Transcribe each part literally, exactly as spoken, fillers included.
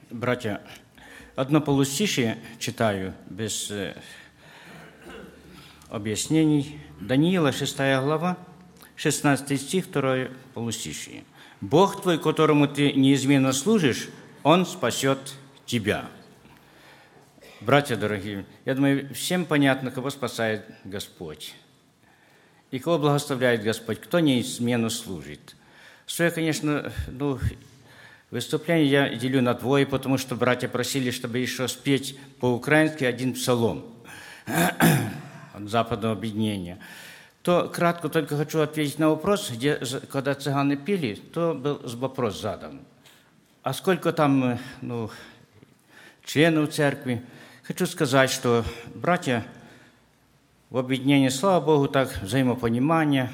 Братья, одно полустишие читаю без э, объяснений. Даниила, шестая глава, шестнадцатый стих, второе полустишие. «Бог твой, которому ты неизменно служишь, Он спасет тебя». Братья дорогие, я думаю, всем понятно, кого спасает Господь и кого благословляет Господь, кто неизменно служит. Свое, конечно, ну, выступление я делю на двое, потому что братья просили, чтобы еще спеть по-украински один псалом от западного объединения. То кратко только хочу ответить на вопрос, где, когда цыганы пели, то был вопрос задан. А сколько там ну, членов церкви? Хочу сказать, что братья в объединении, слава Богу, так взаимопонимание,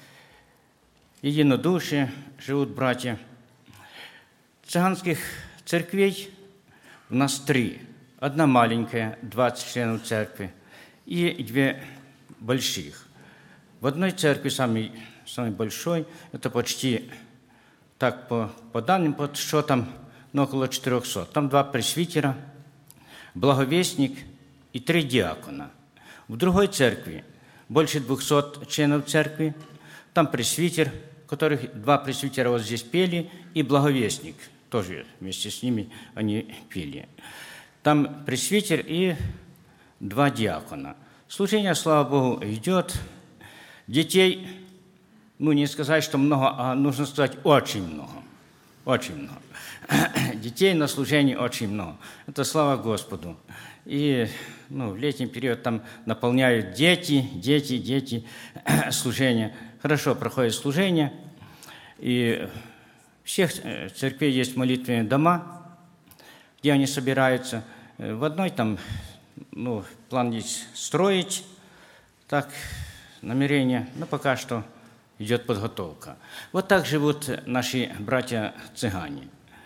единодушие живут братья. Цыганских церквей у нас три. Одна маленькая, двадцать членов церкви, и две больших. В одной церкви самый, самый большой, это почти, так по, по данным подсчетам, ну, около четырехсот. Там два пресвитера, благовестник и три диакона. В другой церкви больше двухсот членов церкви. Там пресвитер, которых два пресвитера вот здесь пели, и благовестник, тоже вместе с ними они пели. Там пресвитер и два диакона. Служение, слава Богу, идет. Детей, ну, не сказать, что много, а нужно сказать, очень много. Очень много. Детей на служении очень много. Это слава Господу. И ну, в летний период там наполняют дети, дети, дети служение. Хорошо проходит служение. И у всех церквей есть молитвенные дома, где они собираются. В одной там, ну, план есть строить, так, намерение, но пока что идет подготовка. Вот так живут наши братья-цыгане.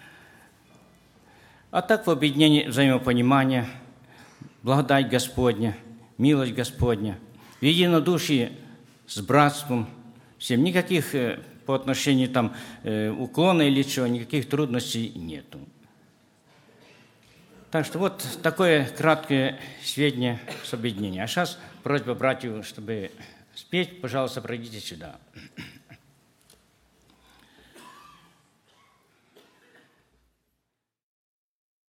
А так в объединении взаимопонимания, благодать Господня, милость Господня, в единодушии с братством, всем никаких по отношению там уклона или чего, никаких трудностей нету. Так что вот такое краткое сведение с объединения. А сейчас просьба братьев, чтобы спеть, пожалуйста, пройдите сюда.